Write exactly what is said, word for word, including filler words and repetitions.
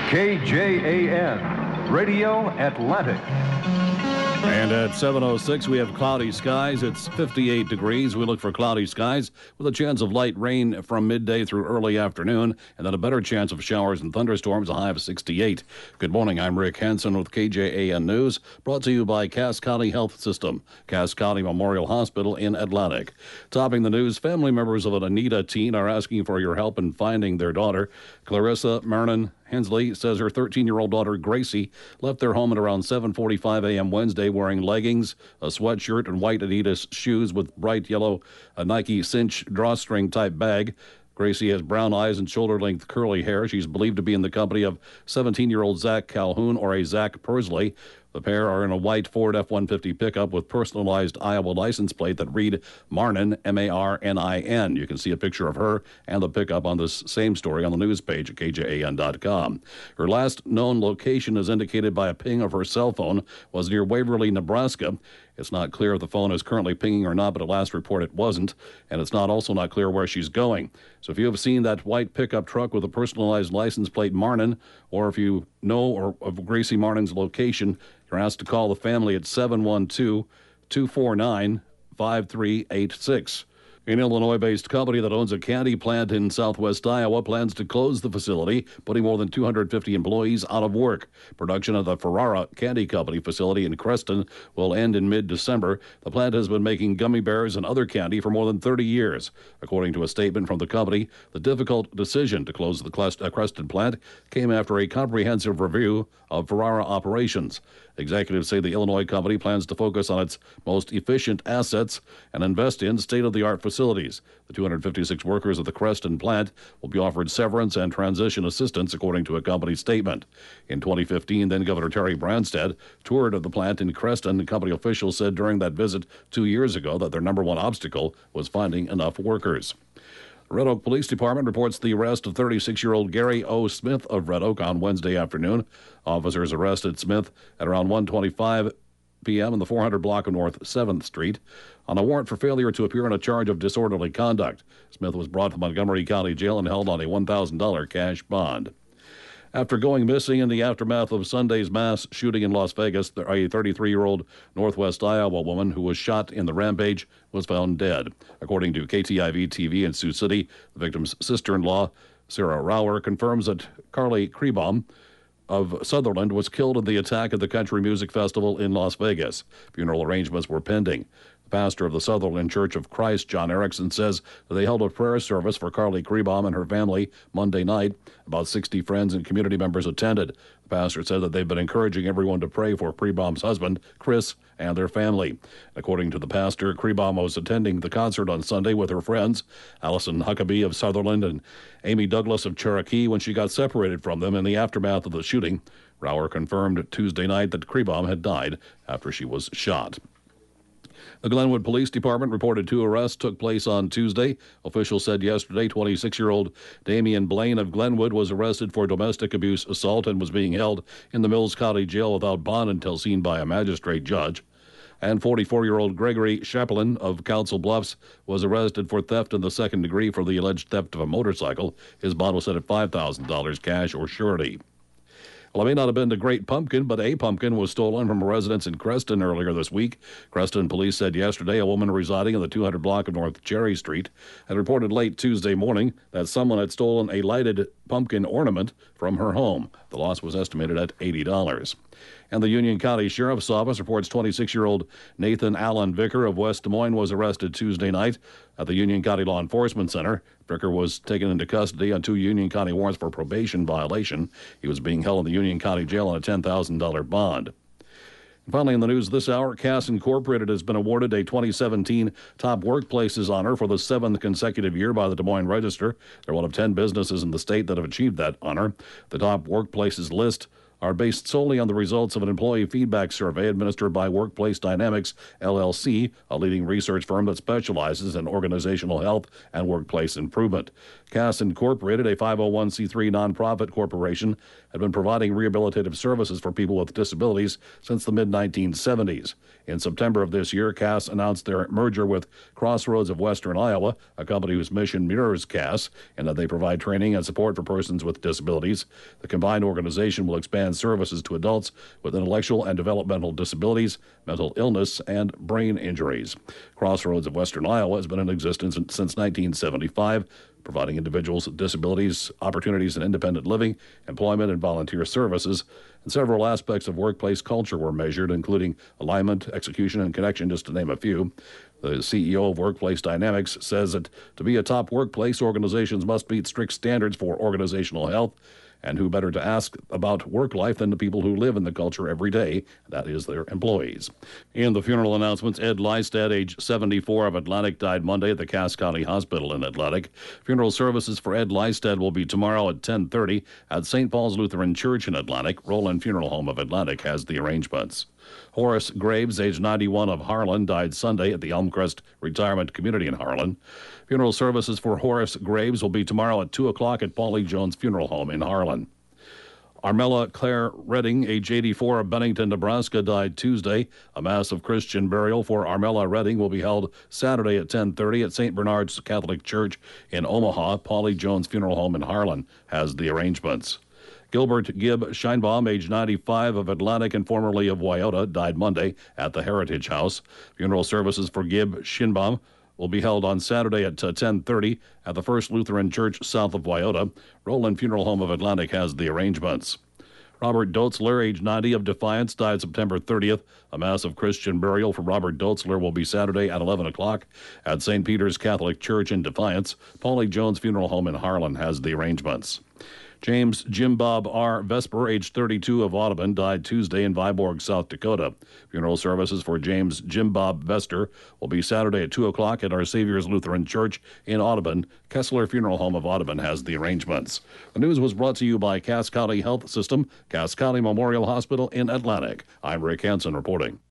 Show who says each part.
Speaker 1: K J A N, Radio Atlantic.
Speaker 2: And at seven oh six, we have cloudy skies. It's fifty-eight degrees. We look for cloudy skies with a chance of light rain from midday through early afternoon, and then a better chance of showers and thunderstorms, a high of sixty-eight. Good morning. I'm Rick Hansen with K J A N News, brought to you by Cass County Health System, Cass County Memorial Hospital in Atlantic. Topping the news, family members of an Anita teen are asking for your help in finding their daughter. Clarissa Marnin Hensley says her thirteen-year-old daughter, Gracie, left their home at around seven forty-five a.m. Wednesday wearing leggings, a sweatshirt, and white Adidas shoes with bright yellow a Nike cinch drawstring-type bag. Gracie has brown eyes and shoulder-length curly hair. She's believed to be in the company of seventeen-year-old Zach Calhoun or a Zach Persley. The pair are in a white Ford F one fifty pickup with personalized Iowa license plate that read Marnin, M A R N I N. You can see a picture of her and the pickup on this same story on the news page at K J A N dot com. Her last known location, as indicated by a ping of her cell phone, was near Waverly, Nebraska. It's not clear if the phone is currently pinging or not, but at last report it wasn't, and it's not also not clear where she's going. So if you have seen that white pickup truck with a personalized license plate Marnin, or if you know or of Gracie Marnin's location, you're asked to call the family at seven one two, two four nine, five three eight six. An Illinois-based company that owns a candy plant in southwest Iowa plans to close the facility, putting more than two hundred fifty employees out of work. Production of the Ferrara Candy Company facility in Creston will end in mid-December. The plant has been making gummy bears and other candy for more than thirty years. According to a statement from the company, the difficult decision to close the Creston plant came after a comprehensive review of Ferrara operations. Executives say the Illinois company plans to focus on its most efficient assets and invest in state-of-the-art facilities. The two hundred fifty-six workers at the Creston plant will be offered severance and transition assistance, according to a company statement. In twenty fifteen, then Governor Terry Branstad toured of the plant in Creston, and company officials said during that visit two years ago that their number one obstacle was finding enough workers. Red Oak Police Department reports the arrest of thirty-six-year-old Gary O. Smith of Red Oak on Wednesday afternoon. Officers arrested Smith at around one twenty-five p.m. in the four hundred block of North seventh Street on a warrant for failure to appear on a charge of disorderly conduct. Smith was brought to Montgomery County Jail and held on a one thousand dollars cash bond. After going missing in the aftermath of Sunday's mass shooting in Las Vegas, a thirty-three-year-old Northwest Iowa woman who was shot in the rampage was found dead. According to K T I V T V in Sioux City, the victim's sister-in-law, Sarah Rauer, confirms that Carly Kriebom of Sutherland was killed in the attack at the Country Music Festival in Las Vegas. Funeral arrangements were pending. The pastor of the Sutherland Church of Christ, John Erickson, says that they held a prayer service for Carly Kriebom and her family Monday night. About sixty friends and community members attended. The pastor said that they've been encouraging everyone to pray for Kriebom's husband, Chris, and their family. According to the pastor, Kriebom was attending the concert on Sunday with her friends, Allison Huckabee of Sutherland and Amy Douglas of Cherokee, when she got separated from them in the aftermath of the shooting. Rauer confirmed Tuesday night that Kriebom had died after she was shot. The Glenwood Police Department reported two arrests took place on Tuesday. Officials said yesterday twenty-six-year-old Damian Blaine of Glenwood was arrested for domestic abuse assault and was being held in the Mills County Jail without bond until seen by a magistrate judge. And forty-four-year-old Gregory Chaplin of Council Bluffs was arrested for theft in the second degree for the alleged theft of a motorcycle. His bond was set at five thousand dollars cash or surety. Well, it may not have been the Great Pumpkin, but a pumpkin was stolen from a residence in Creston earlier this week. Creston police said yesterday a woman residing in the two hundred block of North Cherry Street had reported late Tuesday morning that someone had stolen a lighted pumpkin ornament from her home. The loss was estimated at eighty dollars. And the Union County Sheriff's Office reports twenty-six-year-old Nathan Allen Vicker of West Des Moines was arrested Tuesday night at the Union County Law Enforcement Center. Vicker was taken into custody on two Union County warrants for probation violation. He was being held in the Union County Jail on a ten thousand dollars bond. And finally, in the news this hour, Cass Incorporated has been awarded a twenty seventeen Top Workplaces honor for the seventh consecutive year by the Des Moines Register. They're one of ten businesses in the state that have achieved that honor. The Top Workplaces list are based solely on the results of an employee feedback survey administered by Workplace Dynamics, L L C, a leading research firm that specializes in organizational health and workplace improvement. C A S Incorporated, a five oh one c three nonprofit corporation, had been providing rehabilitative services for people with disabilities since the mid nineteen seventies. In September of this year, C A S announced their merger with Crossroads of Western Iowa, a company whose mission mirrors C A S, in that they provide training and support for persons with disabilities. The combined organization will expand services to adults with intellectual and developmental disabilities, mental illness, and brain injuries. Crossroads of Western Iowa has been in existence since nineteen seventy-five, providing individuals with disabilities opportunities in independent living, employment, and volunteer services. And several aspects of workplace culture were measured, including alignment, execution, and connection, just to name a few. The C E O of Workplace Dynamics says that to be a top workplace, organizations must meet strict standards for organizational health. And who better to ask about work life than the people who live in the culture every day? That is, their employees. In the funeral announcements, Ed Lystad, age seventy-four, of Atlantic, died Monday at the Cass County Hospital in Atlantic. Funeral services for Ed Lystad will be tomorrow at ten thirty at Saint Paul's Lutheran Church in Atlantic. Roland Funeral Home of Atlantic has the arrangements. Horace Graves, age ninety-one, of Harlan, died Sunday at the Elmcrest Retirement Community in Harlan. Funeral services for Horace Graves will be tomorrow at two o'clock at Paulie Jones Funeral Home in Harlan. Armella Claire Redding, age eighty-four, of Bennington, Nebraska, died Tuesday. A mass of Christian burial for Armella Redding will be held Saturday at ten thirty at Saint Bernard's Catholic Church in Omaha. Paulie Jones Funeral Home in Harlan has the arrangements. Gilbert Gibb Scheinbaum, age ninety-five, of Atlantic and formerly of Wyoto, died Monday at the Heritage House. Funeral services for Gibb Scheinbaum will be held on Saturday at uh, ten thirty at the First Lutheran Church south of Wyoto. Roland Funeral Home of Atlantic has the arrangements. Robert Dotzler, age ninety, of Defiance, died September thirtieth. A mass of Christian burial for Robert Dotzler will be Saturday at eleven o'clock at Saint Peter's Catholic Church in Defiance. Paulie Jones Funeral Home in Harlan has the arrangements. James Jim Bob R. Vesper, age thirty-two, of Audubon, died Tuesday in Viborg, South Dakota. Funeral services for James Jim Bob Vesper will be Saturday at two o'clock at Our Savior's Lutheran Church in Audubon. Kessler Funeral Home of Audubon has the arrangements. The news was brought to you by Cass County Health System, Cass County Memorial Hospital in Atlantic. I'm Rick Hansen reporting.